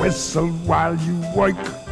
whistle while you work.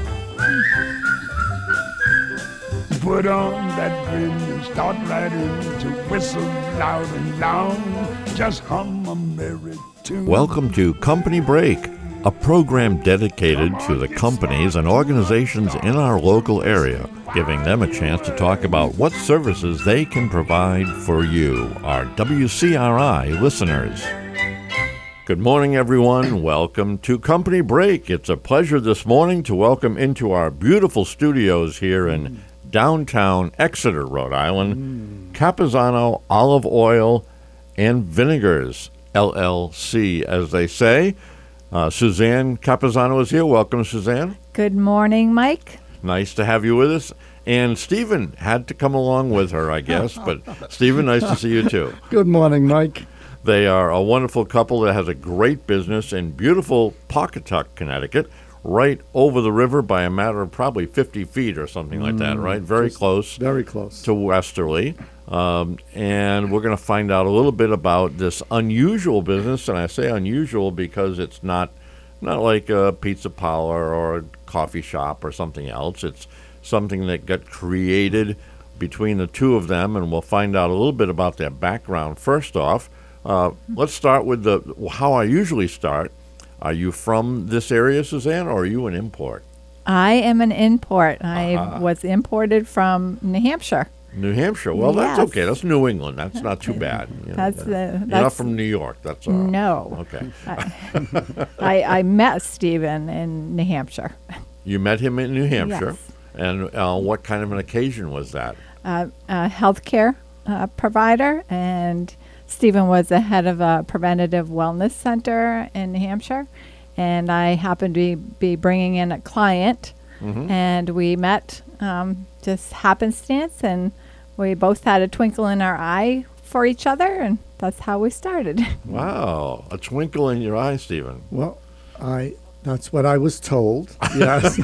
Put on that grin and start right in to whistle loud and long. Just hum a merry tune. Welcome to Company Break, a program dedicated to the companies and organizations in our local area, giving them a chance to talk about what services they can provide for you, our WCRI listeners. Good morning, everyone. Welcome to Company Break. It's a pleasure this morning to welcome into our beautiful studios here in downtown Exeter, Rhode Island, Capizano Olive Oil and Vinegars, LLC, as they say. Suzanne Capizano is here. Welcome, Suzanne. Good morning, Mike. Nice to have you with us. And Stephen had to come along with her, I guess. But Stephen, nice to see you too. Good morning, Mike. They are a wonderful couple that has a great business in beautiful Pawcatuck, Connecticut, right over the river by a matter of probably 50 feet or something like that, right? Very close. Very close. To Westerly. And we're going to find out a little bit about this unusual business. And I say unusual because it's not like a pizza parlor or a coffee shop or something else. It's something that got created between the two of them, and we'll find out a little bit about their background. First off, let's start with how I usually start. Are you from this area, Suzanne, or are you an import? I am an import. I was imported from New Hampshire. New Hampshire. Well, Yes. That's okay. That's New England. That's not too bad. You know, you're not from New York. That's all right. No. Okay. I met Stephen in New Hampshire. You met him in New Hampshire. Yes. And what kind of an occasion was that? A healthcare provider, and Stephen was the head of a preventative wellness center in New Hampshire, and I happened to be bringing in a client, and we met just happenstance, and we both had a twinkle in our eye for each other, and that's how we started. Wow, a twinkle in your eye, Stephen. Well, that's what I was told. Yes.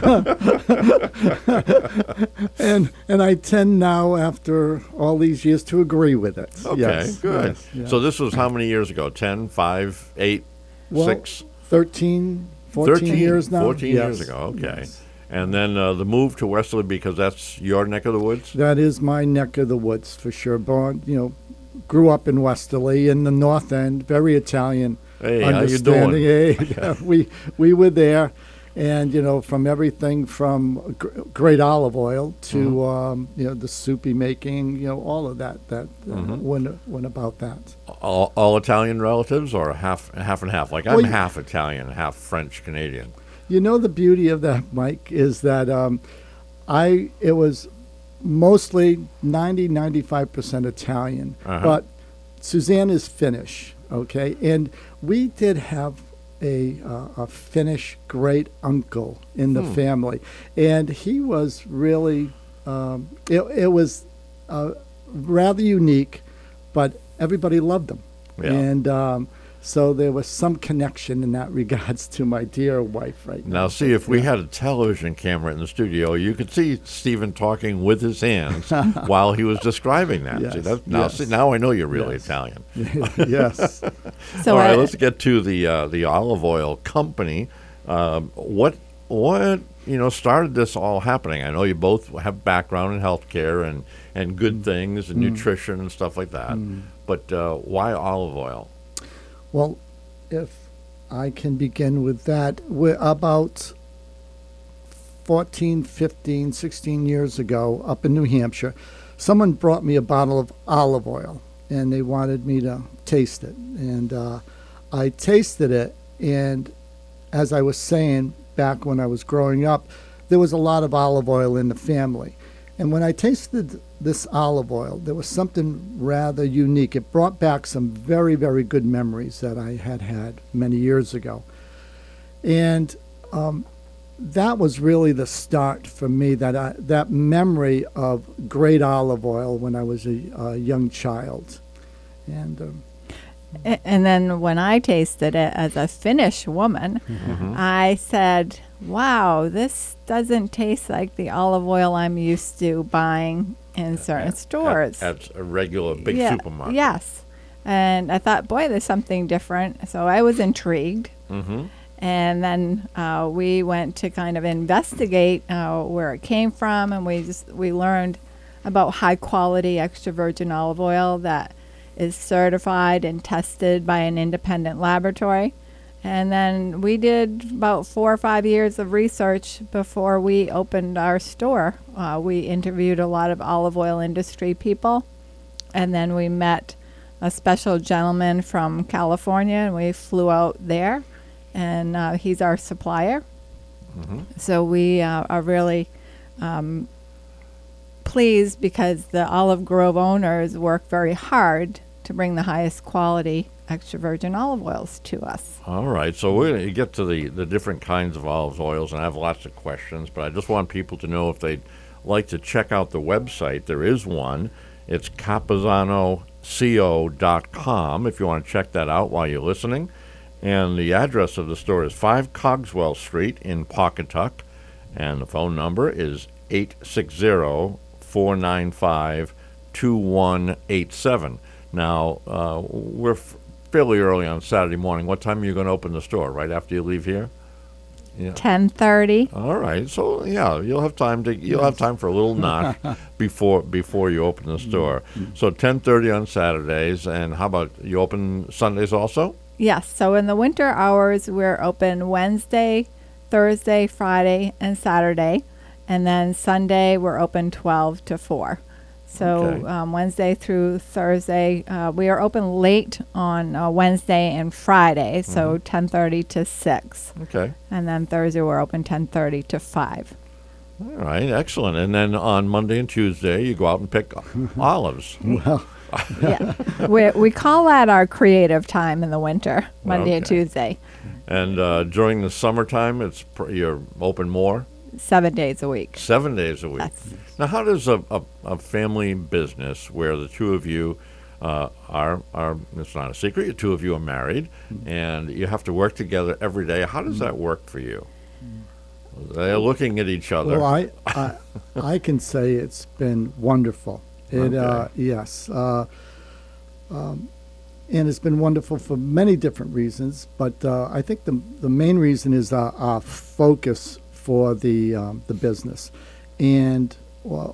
and I tend now, after all these years, to agree with it. Okay, Yes, good. yes. So this was how many years ago? 10, 5, 8, Well, 6? 13, 14 years now. 14 years Yes, ago, okay. yes. And then the move to Westerly, because that's your neck of the woods? That is my neck of the woods for sure. Born, grew up in Westerly in the North End, very Italian. Hey, how you understanding. doing? Hey, yeah, we were there, and from everything from great olive oil to the soupy making, all of that went about that. All Italian relatives, or half and half? Like I'm half Italian, half French Canadian. The beauty of that, Mike, is that it was mostly 95% Italian, but Suzanne is Finnish, okay? And we did have a Finnish great uncle in the family, and he was really, it was rather unique, but everybody loved him. Yeah. And so there was some connection in that regards to my dear wife right now. Now, see, if we had a television camera in the studio, you could see Stephen talking with his hands while he was describing that. Yes, See, now I know you're really Yes. Italian. Yes. So All right, let's get to the olive oil company. What started this all happening? I know you both have background in healthcare and good things and nutrition and stuff like that. But why olive oil? Well, if I can begin with that, we're about 14, 15, 16 years ago up in New Hampshire, someone brought me a bottle of olive oil, and they wanted me to taste it. And I tasted it, and as I was saying back when I was growing up, there was a lot of olive oil in the family. And when I tasted this olive oil, there was something rather unique. It brought back some very, very good memories that I had many years ago. And that was really the start for me, that memory of great olive oil when I was a young child. And then when I tasted it as a Finnish woman, I said, wow, this doesn't taste like the olive oil I'm used to buying in certain stores. At a regular big supermarket. Yes. And I thought, boy, there's something different. So I was intrigued. And then we went to kind of investigate where it came from, and we learned about high quality extra virgin olive oil that is certified and tested by an independent laboratory. And then we did about 4 or 5 years of research before we opened our store. We interviewed a lot of olive oil industry people, and then we met a special gentleman from California, and we flew out there, and he's our supplier. So we are really pleased because the Olive Grove owners work very hard to bring the highest quality extra virgin olive oils to us. All right, so we're going to get to the different kinds of olive oils, and I have lots of questions, but I just want people to know if they'd like to check out the website. There is one. It's capizzanoco.com if you want to check that out while you're listening. And the address of the store is 5 Cogswell Street in Pawcatuck, and the phone number is 860-495-2187. Now, we're fairly early on Saturday morning. What time are you going to open the store? Right after you leave here? Yeah. 10:30. All right. So yeah, you'll have time for a little knock before you open the store. So 10:30 on Saturdays, and how about you open Sundays also? Yes. So in the winter hours, we're open Wednesday, Thursday, Friday, and Saturday, and then Sunday we're open 12 to 4. So Okay. Wednesday through Thursday, we are open late on Wednesday and Friday, so 10:30 to 6. Okay. And then Thursday we're open 10:30 to 5. All right. Excellent. And then on Monday and Tuesday, you go out and pick olives. Well, Yeah, we call that our creative time in the winter, Monday and Okay. Tuesday, And during the summertime, you're open more? 7 days a week. 7 days a week. That's- Now, how does a family business where the two of you are, it's not a secret, the two of you are married, and you have to work together every day, how does that work for you? They're looking at each other. well, I can say it's been wonderful. Okay. Yes. And it's been wonderful for many different reasons, but I think the main reason is our focus for the business. And well,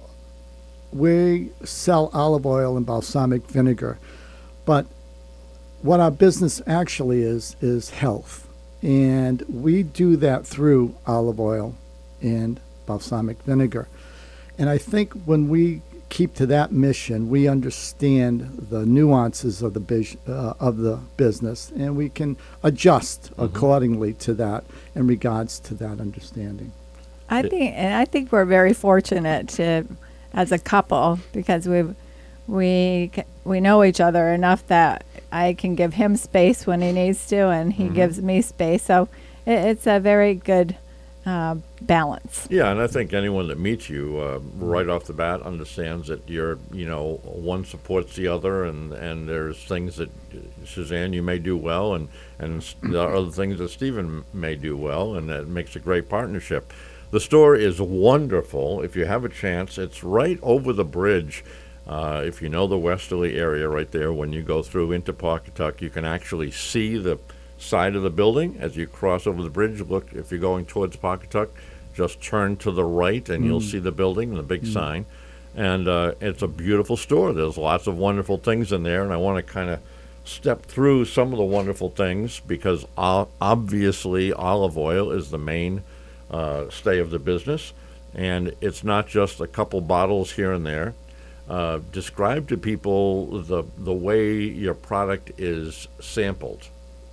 we sell olive oil and balsamic vinegar, but what our business actually is health. And we do that through olive oil and balsamic vinegar. And I think when we keep to that mission, we understand the nuances of the business, and we can adjust accordingly to that in regards to that understanding. I think we're very fortunate as a couple, because we know each other enough that I can give him space when he needs to, and he gives me space. So it's a very good balance. Yeah, and I think anyone that meets you right off the bat understands that one supports the other, and there's things that Suzanne, you may do well, and there are other things that Stephen may do well, and that makes a great partnership. The store is wonderful. If you have a chance, it's right over the bridge. If you know the Westerly area right there, when you go through into Pawcatuck, you can actually see the side of the building as you cross over the bridge. Look, if you're going towards Pawcatuck, just turn to the right and you'll see the building and the big sign. And it's a beautiful store. There's lots of wonderful things in there, and I want to kind of step through some of the wonderful things, because obviously olive oil is the main stay of the business, and it's not just a couple bottles here and there. Describe to people the way your product is sampled.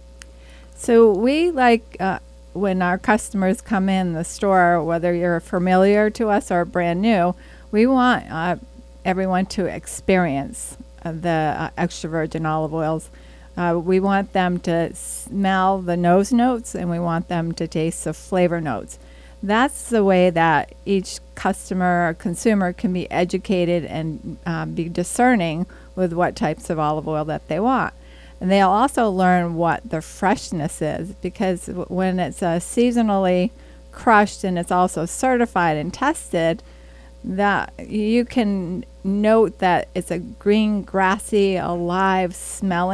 So we like when our customers come in the store, whether you're familiar to us or brand new, we want everyone to experience the extra virgin olive oils. We want them to smell the nose notes, and we want them to taste the flavor notes. That's the way that each customer or consumer can be educated and be discerning with what types of olive oil that they want. And they'll also learn what the freshness is, because when it's seasonally crushed and it's also certified and tested, that you can note that it's a green, grassy, alive smelling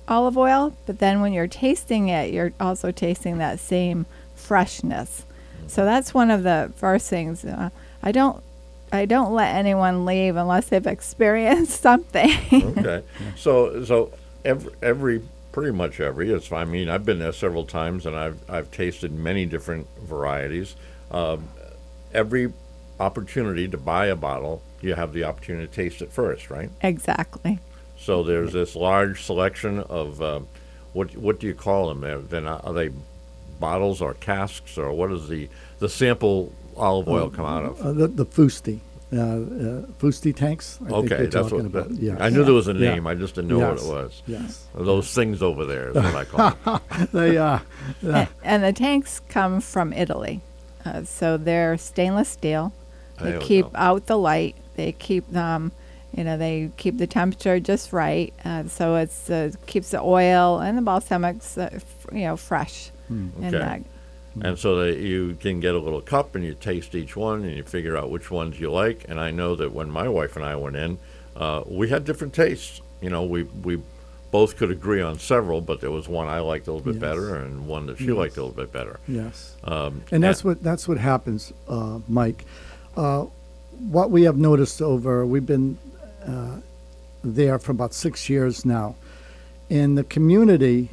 olive oil, but then when you're tasting it, you're also tasting that same freshness. So that's one of the first things. I don't let anyone leave unless they've experienced something. Okay. So pretty much every. I mean, I've been there several times, and I've tasted many different varieties. Every opportunity to buy a bottle, you have the opportunity to taste it first, right? Exactly. So there's this large selection of what do you call them? Are they bottles or casks, or what does the sample olive oil come out of? The Fusti. Fusti tanks. I think Okay, you're that's talking what. about. Yes. I knew there was a Yeah. name. I just didn't know what Yes. it was. Yes. Those things over there is what I call them. They And the tanks come from Italy. So they're stainless steel. They There we keep go. out the light. They keep they keep the temperature just right. So it's keeps the oil and the balsamics, fresh. And Okay. that. And so that you can get a little cup and you taste each one and you figure out which ones you like. And I know that when my wife and I went in, we had different tastes. We both could agree on several, but there was one I liked a little bit Yes. better and one that she Yes. liked a little bit better. Yes. And And that's what happens, Mike. What we have noticed we've been there for about 6 years now. In the community,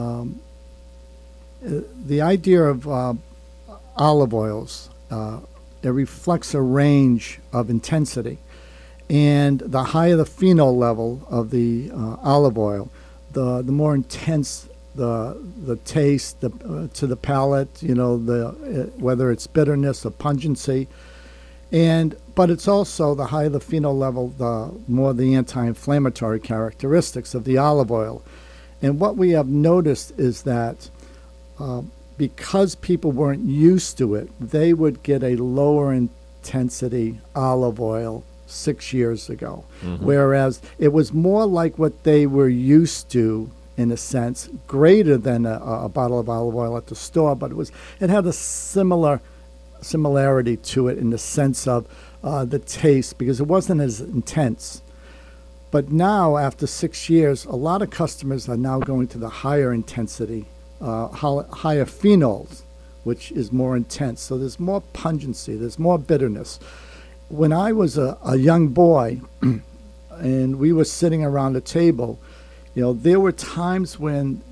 the idea of olive oils, it reflects a range of intensity. And the higher the phenol level of the olive oil, the more intense the taste to the palate, whether it's bitterness or pungency. But it's also the higher the phenol level, the more the anti-inflammatory characteristics of the olive oil. And what we have noticed is that because people weren't used to it, they would get a lower intensity olive oil 6 years ago. Mm-hmm. Whereas it was more like what they were used to, in a sense, greater than a bottle of olive oil at the store, but it had a similarity to it in the sense of the taste, because it wasn't as intense. But now, after 6 years, a lot of customers are now going to the higher intensity, higher phenols, which is more intense. So there's more pungency, there's more bitterness. When I was a young boy and we were sitting around a table, there were times when,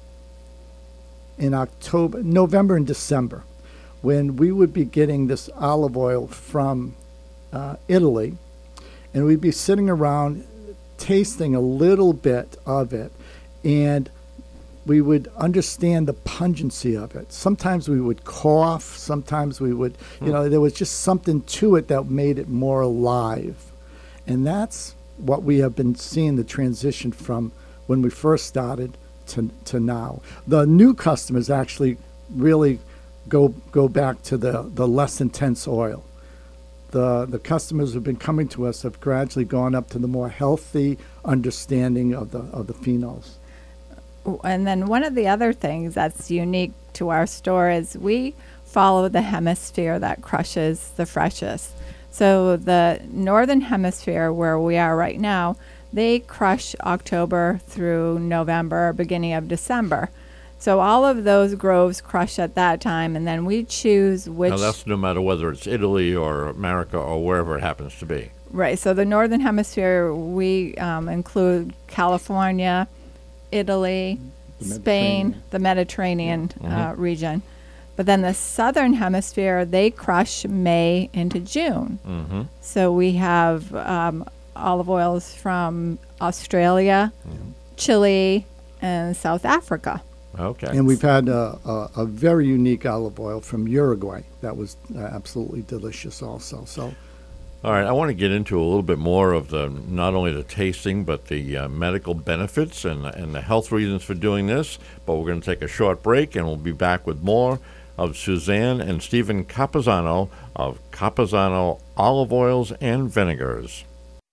in November and December, when we would be getting this olive oil from Italy, and we'd be sitting around tasting a little bit of it, and we would understand the pungency of it. Sometimes we would cough, sometimes we would, there was just something to it that made it more alive. And that's what we have been seeing, the transition from when we first started to now. The new customers actually really go back to the less intense oil. The customers who've been coming to us have gradually gone up to the more healthy understanding of the phenols. And then one of the other things that's unique to our store is we follow the hemisphere that crushes the freshest. So the northern hemisphere, where we are right now, they crush October through November, beginning of December. So all of those groves crush at that time, and then we choose which... Now that's no matter whether it's Italy or America or wherever it happens to be. Right. So the northern hemisphere, we include California, Italy, Spain, the Mediterranean region. But then the southern hemisphere, they crush May into June. Mm-hmm. So we have olive oils from Australia, Chile, and South Africa. Okay. And we've had a very unique olive oil from Uruguay that was absolutely delicious also. So, all right, I want to get into a little bit more of not only the tasting, but the medical benefits and the health reasons for doing this. But we're going to take a short break, and we'll be back with more of Suzanne and Stephen Capozzano of Capozzano Olive Oils and Vinegars.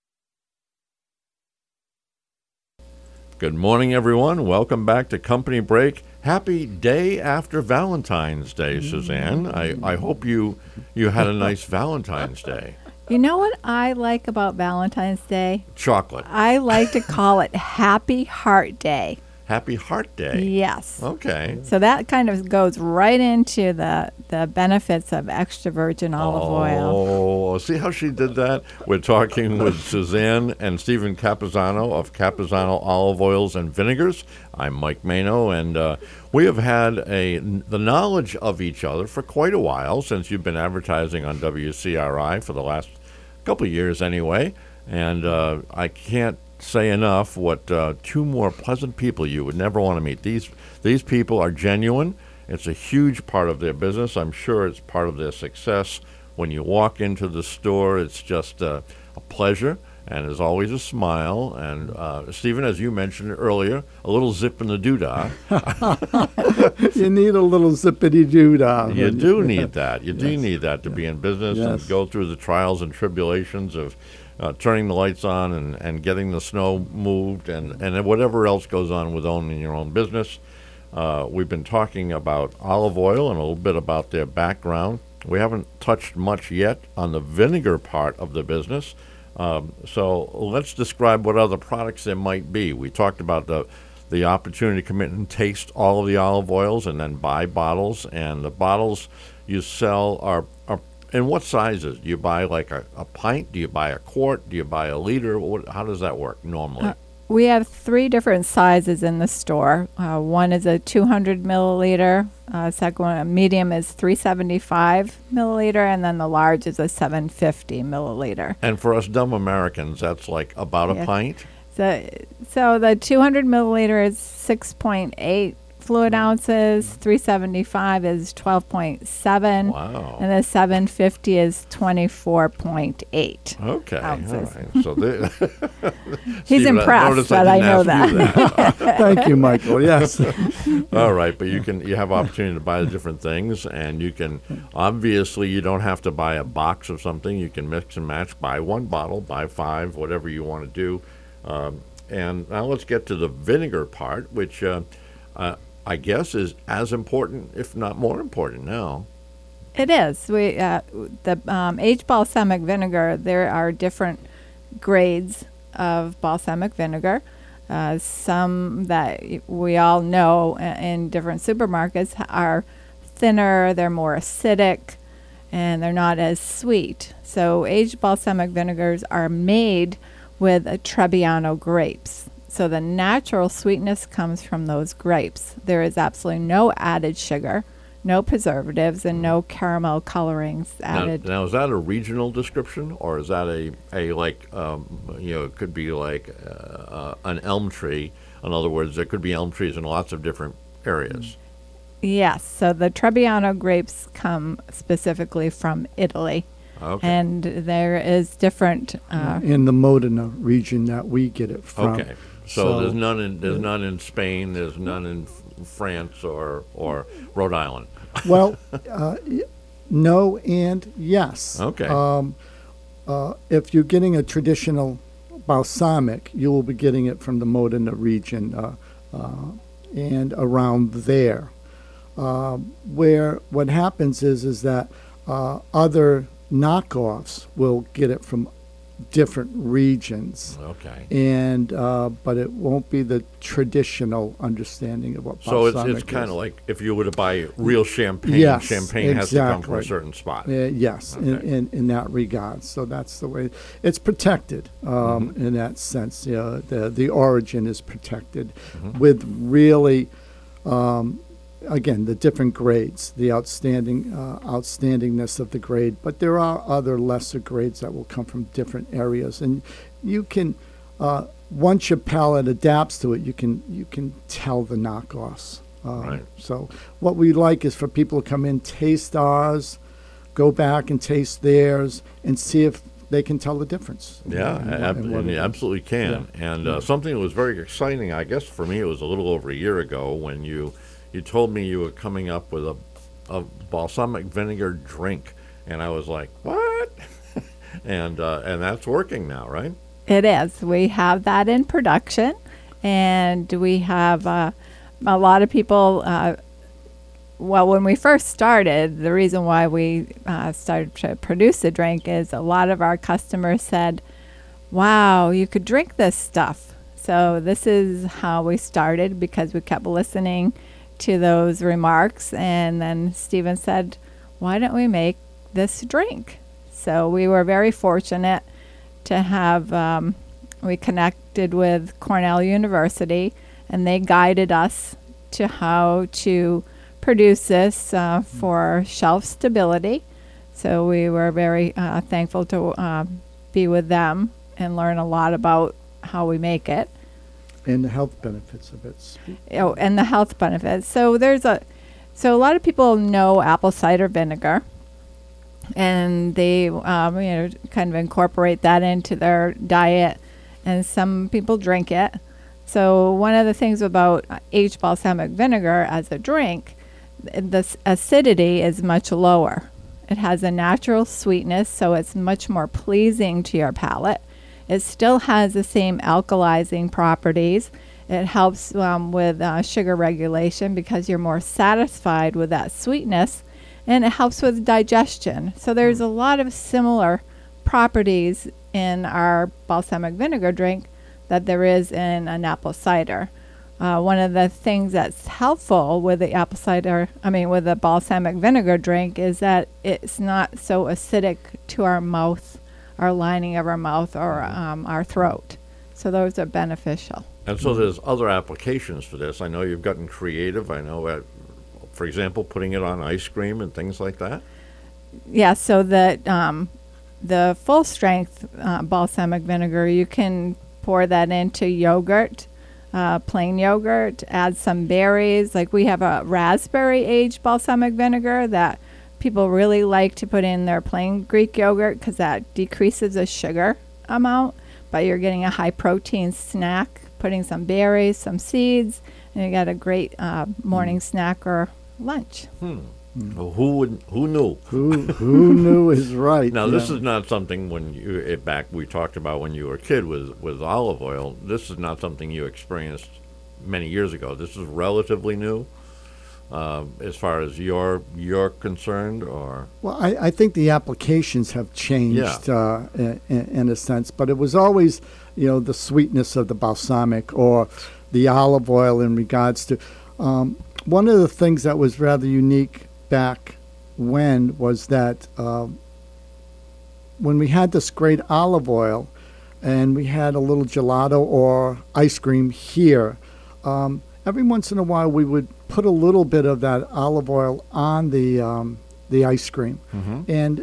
Good morning, everyone. Welcome back to Company Break. Happy day after Valentine's Day, Suzanne. I hope you had a nice Valentine's Day. You know what I like about Valentine's Day? Chocolate. I like to call it Happy Heart Day. Happy Heart Day. Yes. Okay. So that kind of goes right into the benefits of extra virgin olive oil. Oh, see how she did that? We're talking with Suzanne and Stephen Capizano of Capizano Olive Oils and Vinegars. I'm Mike Mano, and we have had the knowledge of each other for quite a while, since you've been advertising on WCRI for the last couple of years anyway. And I can't say enough what two more pleasant people you would never want to meet. These people are genuine. It's a huge part of their business. I'm sure it's part of their success. When you walk into the store, it's just a pleasure, and there's always a smile. And Stephen, as you mentioned earlier, a little zip in the doodah. You need a little zippity doodah. You do need that. You do need that to be in business and go through the trials and tribulations of turning the lights on and getting the snow moved and whatever else goes on with owning your own business. We've been talking about olive oil and a little bit about their background. We haven't touched much yet on the vinegar part of the business. So let's describe what other products there might be. We talked about the opportunity to come in and taste all of the olive oils and then buy bottles. And the bottles you sell are in what sizes? Do you buy like a pint? Do you buy a quart? Do you buy a liter? How does that work normally? We have 3 different sizes in the store. One is a 200 milliliter. Second one, a medium, is 375 milliliter, and then the large is a 750 milliliter. And for us dumb Americans, that's like about a pint? So the 200 milliliter is 6.8 fluid ounces, 375 is 12.7, wow. And the 750 is 24.8 okay, ounces. All right. So He's impressed that I know that. Thank you, Michael. Yes. All right, but you have opportunity to buy the different things, and you can, obviously you don't have to buy a box of something. You can mix and match, buy 1 bottle, buy 5, whatever you want to do. And now let's get to the vinegar part, which I guess is as important, if not more important now. It is. The aged balsamic vinegar, there are different grades of balsamic vinegar. Some that we all know in different supermarkets are thinner, they're more acidic, and they're not as sweet. So aged balsamic vinegars are made with Trebbiano grapes. So the natural sweetness comes from those grapes. There is absolutely no added sugar, no preservatives, and no caramel colorings added. Now is that a regional description, or is that a like, it could be like an elm tree? In other words, there could be elm trees in lots of different areas. Yes. So the Trebbiano grapes come specifically from Italy. Okay. And there is different... in the Modena region that we get it from. Okay. So there's none in Spain, there's none in France or Rhode Island. Well, no and yes. Okay. If you're getting a traditional balsamic, you will be getting it from the Modena region and around there. Where what happens is that other knockoffs will get it from different regions. Okay. And but it won't be the traditional understanding of what balsamic is. So it's kind of like if you were to buy real champagne, yes, champagne has to come from a certain spot. Yes, okay. in that regard. So that's the way it's protected in that sense. The origin is protected with really again, the different grades, the outstandingness of the grade, but there are other lesser grades that will come from different areas, and you can, once your palate adapts to it, you can tell the knockoffs. Right. So what we like is for people to come in, taste ours, go back and taste theirs, and see if they can tell the difference. Yeah, and you absolutely can. Yeah. And something that was very exciting, I guess for me, it was a little over a year ago when you told me you were coming up with a balsamic vinegar drink, and I was like, what? and that's working now, right? It is. We have that in production, and we have a lot of people. Well, when we first started, the reason why we started to produce the drink is a lot of our customers said, wow, you could drink this stuff. So this is how we started because we kept listening to those remarks. And then Stephen said, why don't we make this drink? So we were very fortunate to have, we connected with Cornell University, and they guided us to how to produce this for shelf stability. So we were very thankful to be with them and learn a lot about how we make it. And the health benefits of it. Oh, and the health benefits. So so a lot of people know apple cider vinegar, and they kind of incorporate that into their diet, and some people drink it. So one of the things about aged balsamic vinegar as a drink, the acidity is much lower. It has a natural sweetness, so it's much more pleasing to your palate. It still has the same alkalizing properties. It helps with sugar regulation because you're more satisfied with that sweetness, and it helps with digestion. So there's a lot of similar properties in our balsamic vinegar drink that there is in an apple cider. One of the things that's helpful with the with the balsamic vinegar drink is that it's not so acidic to our mouth, our lining of our mouth, or our throat. So those are beneficial. And so there's other applications for this. I know you've gotten creative. I know, for example, putting it on ice cream and things like that. Yeah, so the full strength balsamic vinegar, you can pour that into yogurt, plain yogurt, add some berries. Like we have a raspberry aged balsamic vinegar that people really like to put in their plain Greek yogurt because that decreases the sugar amount, but you're getting a high protein snack, putting some berries, some seeds, and you got a great morning snack or lunch. Well, who knew? Who knew is right. Now, this is not something we talked about when you were a kid with olive oil. This is not something you experienced many years ago. This is relatively new as far as you're concerned, or? Well, I think the applications have changed in a sense, but it was always, the sweetness of the balsamic or the olive oil in regards to. One of the things that was rather unique back when was that when we had this great olive oil and we had a little gelato or ice cream here, every once in a while we would put a little bit of that olive oil on the ice cream. And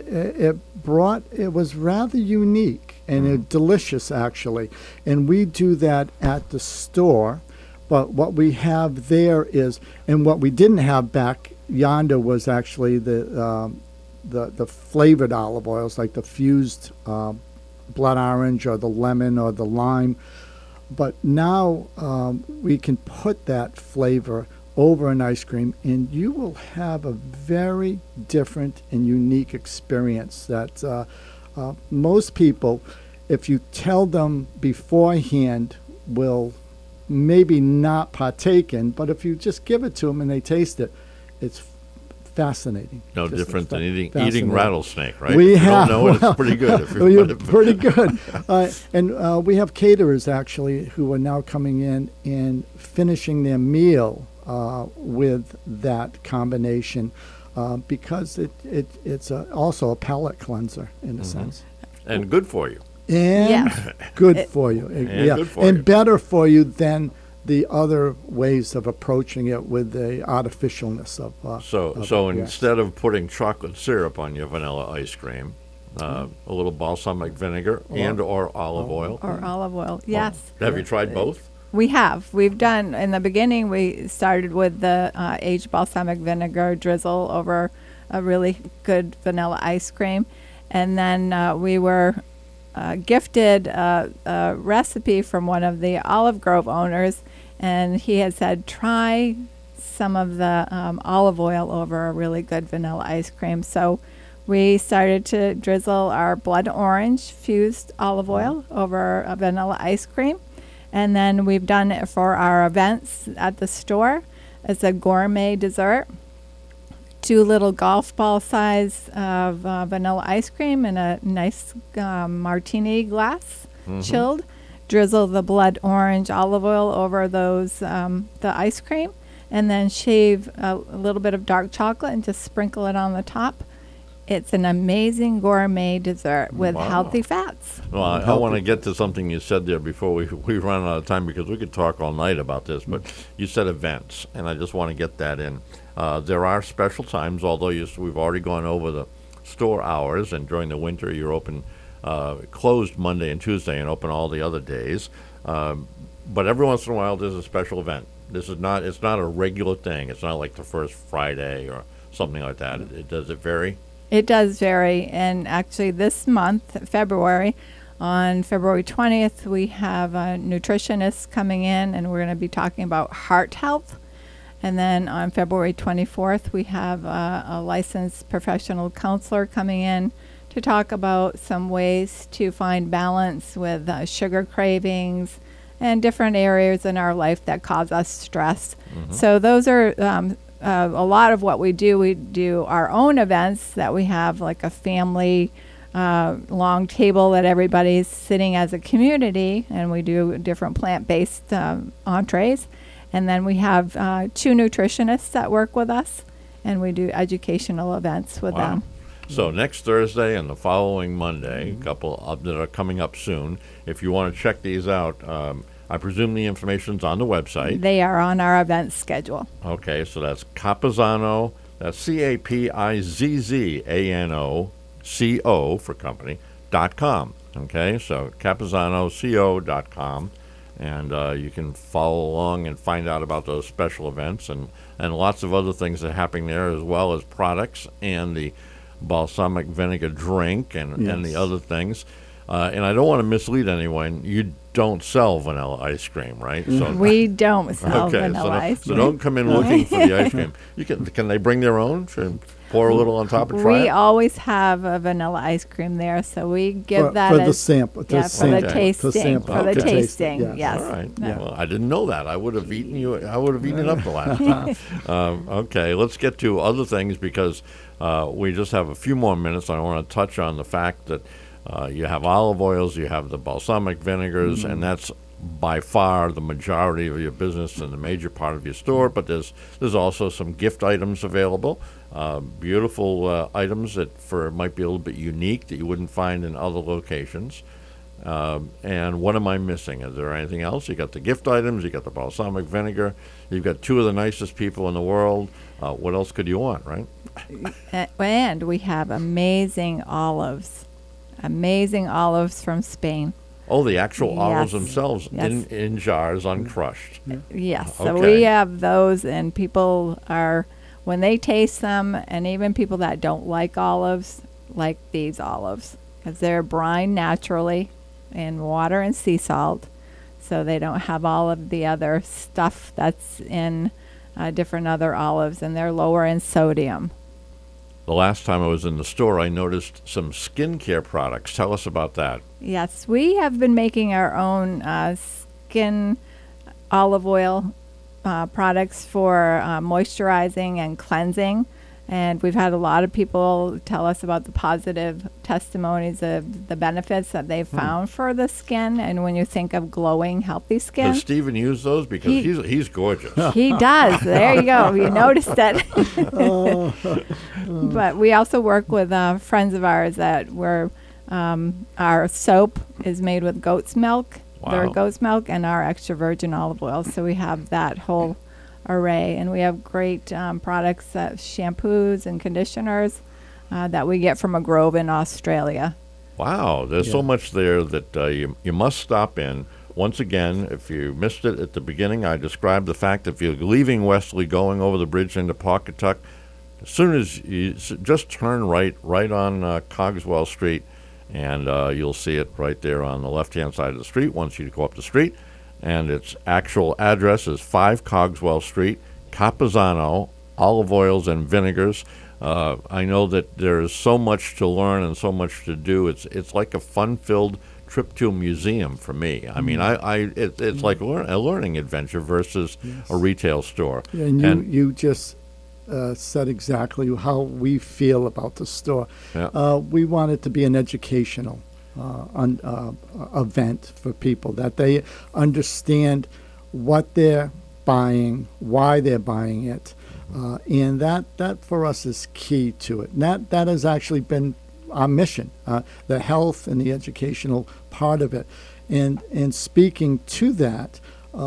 it was rather unique and delicious actually. And we do that at the store. But what we have there is, and what we didn't have back yonder was actually the flavored olive oils, like the fused blood orange or the lemon or the lime. But now we can put that flavor over an ice cream, and you will have a very different and unique experience that most people, if you tell them beforehand, will maybe not partake in, but if you just give it to them and they taste it, it's fascinating. No different than eating rattlesnake, right? We don't know it, it's pretty good. Pretty good. And we have caterers actually who are now coming in and finishing their meal with that combination because it's also a palate cleanser in a sense. And good for you. And good for you. And better for you than the other ways of approaching it with the artificialness of So instead of putting chocolate syrup on your vanilla ice cream, a little balsamic vinegar or olive oil. Or olive oil, yes. Have you tried both? We have. We've done, in the beginning, we started with the aged balsamic vinegar drizzle over a really good vanilla ice cream. And then we were gifted a recipe from one of the Olive Grove owners, and he had said, try some of the olive oil over a really good vanilla ice cream. So we started to drizzle our blood orange fused olive oil over a vanilla ice cream. And then we've done it for our events at the store. It's a gourmet dessert. 2 little golf ball size of vanilla ice cream in a nice martini glass, chilled. drizzle the blood orange olive oil over those the ice cream, and then shave a little bit of dark chocolate and just sprinkle it on the top. It's an amazing gourmet dessert with healthy fats. Well, I want to get to something you said there before we run out of time, because we could talk all night about this, but you said events, and I just want to get that in. There are special times, although we've already gone over the store hours, and during the winter you're open, closed Monday and Tuesday and open all the other days. But every once in a while there's a special event. It's not a regular thing. It's not like the first Friday or something like that. Does it vary? It does vary, and actually this month, February, on February 20th, we have a nutritionist coming in, and we're going to be talking about heart health. And then on February 24th, we have a licensed professional counselor coming in to talk about some ways to find balance with sugar cravings and different areas in our life that cause us stress. So those are a lot of what we do. We do our own events that we have, like a family long table that everybody's sitting as a community, and we do different plant-based entrees. And then we have 2 nutritionists that work with us, and we do educational events with them. So next Thursday and the following Monday, a couple that are coming up soon. If you want to check these out, I presume the information's on the website. They are on our event schedule. Okay, so that's Capizzano, that's CAPIZZANO for company, .com. Okay, so CapizzanoCO.com, and you can follow along and find out about those special events and lots of other things that are happening there, as well as products and the balsamic vinegar drink and the other things. And I don't want to mislead anyone. You don't sell vanilla ice cream, right? So we don't sell vanilla ice cream. So don't come in looking for the ice cream. Can they bring their own? Should pour a little on top and try it? We always have a vanilla ice cream there, so we give that for as the sample. for the tasting. For the tasting, yes. All right. Yeah. Well, I didn't know that. I would have eaten it up the last time. Okay, let's get to other things, because we just have a few more minutes. I want to touch on the fact that you have olive oils, you have the balsamic vinegars, and that's by far the majority of your business and the major part of your store. But there's also some gift items available, beautiful items that might be a little bit unique that you wouldn't find in other locations. And what am I missing? Is there anything else? You got the gift items, you got the balsamic vinegar, you've got 2 of the nicest people in the world. What else could you want, right? And we have amazing olives from Spain. Oh, the actual olives themselves in jars, uncrushed. Yes, Okay. so we have those, and people when they taste them, and even people that don't like olives, like these olives, because they're brined naturally in water and sea salt, so they don't have all of the other stuff that's in different other olives, and they're lower in sodium. The last time I was in the store, I noticed some skincare products. Tell us about that. Yes, we have been making our own skin olive oil products for moisturizing and cleansing. And we've had a lot of people tell us about the positive testimonies of the benefits that they've found for the skin. And when you think of glowing, healthy skin. Does Stephen use those? Because he's gorgeous. He does. There you go. You noticed it. But we also work with friends of ours that our soap is made with goat's milk. Wow. Their goat's milk and our extra virgin olive oil. So we have that whole array, and we have great products, shampoos and conditioners that we get from a grove in Australia. Wow, there's so much there that you must stop in. Once again, if you missed it at the beginning, I described the fact that if you're leaving Westerly, going over the bridge into Pawcatuck, as soon as you just turn right on Cogswell Street, and you'll see it right there on the left-hand side of the street once you go up the street. And its actual address is 5 Cogswell Street, Capizzano, olive oils and vinegars. I know that there is so much to learn and so much to do. It's like a fun-filled trip to a museum for me. I mean, it's like a learning adventure versus a retail store. Yeah, and you just said exactly how we feel about the store. Yeah. We want it to be an educational event for people, that they understand what they're buying, why they're buying it, and that for us is key to it. And that has actually been our mission, the health and the educational part of it. And speaking to that,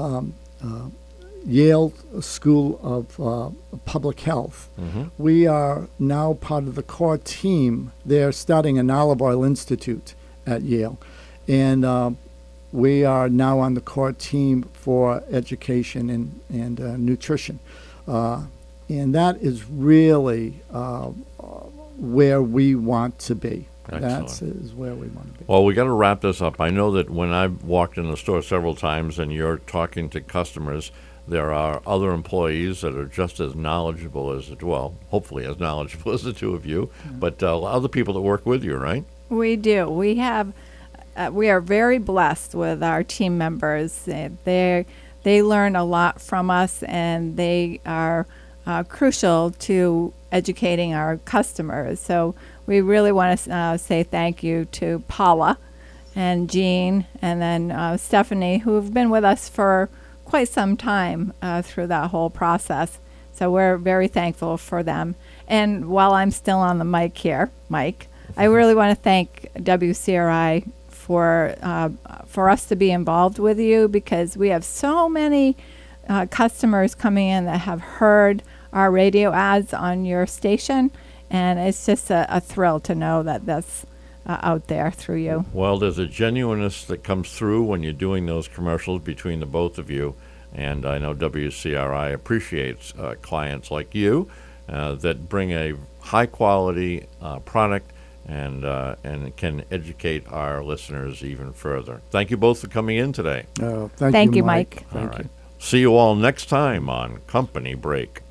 Yale School of Public Health, we are now part of the core team. They're starting an olive oil institute at Yale, and we are now on the core team for education and nutrition. And that is really where we want to be. That is where we want to be. Well, we got to wrap this up. I know that when I've walked in the store several times and you're talking to customers, there are other employees that are just as knowledgeable as hopefully as knowledgeable as the two of you, but other people that work with you, right? We do. We are very blessed with our team members. They learn a lot from us, and they are crucial to educating our customers. So we really want to say thank you to Paula and Jean and then Stephanie, who have been with us for quite some time through that whole process. So we're very thankful for them. And while I'm still on the mic here, Mike, I really want to thank WCRI for us to be involved with you, because we have so many customers coming in that have heard our radio ads on your station, and it's just a thrill to know that that's out there through you. Well, there's a genuineness that comes through when you're doing those commercials between the both of you, and I know WCRI appreciates clients like you that bring a high-quality product and can educate our listeners even further. Thank you both for coming in today. Thank you, Mike. Thank you. See you all next time on Company Break.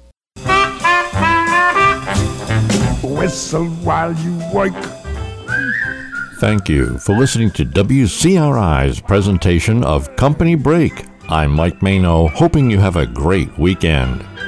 Whistle while you work. Thank you for listening to WCRI's presentation of Company Break. I'm Mike Mano, hoping you have a great weekend.